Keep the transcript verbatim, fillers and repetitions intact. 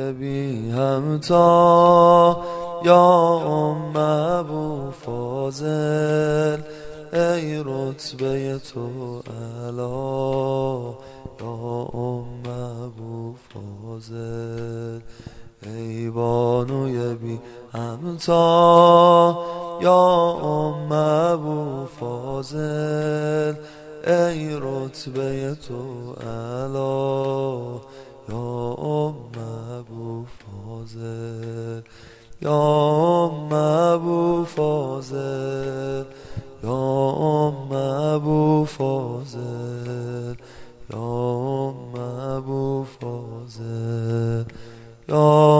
بی همتا یا ام ابو فاضل، ای رتبه تو اعلی یا ام ابو فاضل. ای بانوی بی همتا یا ام ابو فاضل، ای رتبه تو اعلی یا ام ابو فاضل. یا ام ابو فاضل، یا ام ابو فاضل، یا ام ابو فاضل، یا